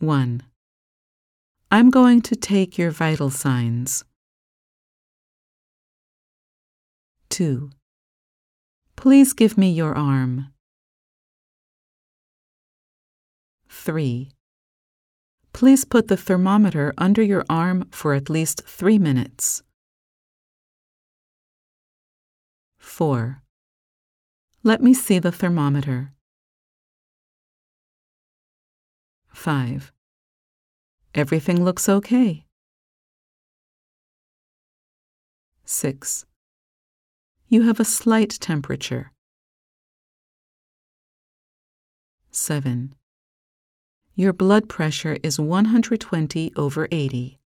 1. I'm going to take your vital signs. 2. Please give me your arm. 3. Please put the thermometer under your arm for at least 3 minutes. 4. Let me see the thermometer. 5. Everything looks okay. 6. You have a slight temperature. 7. Your blood pressure is 120/80.